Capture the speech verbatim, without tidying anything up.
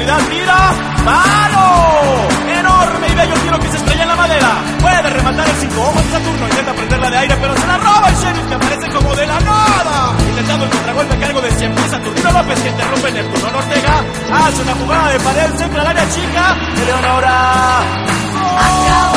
profundidad, tira, ¡palo! Enorme y bello tiro que se estrella en la madera. Puede rematar el cinco ojos de Saturno, intenta prenderla de aire, pero se la roba el Sheriff, que aparece como de la nada. Intentando el contragolpe a cargo de cien pies, Saturnino López, que interrumpe Neptuno Ortega. Hace una jugada de pared, centra al área chica, Eleonora. ¡Oh!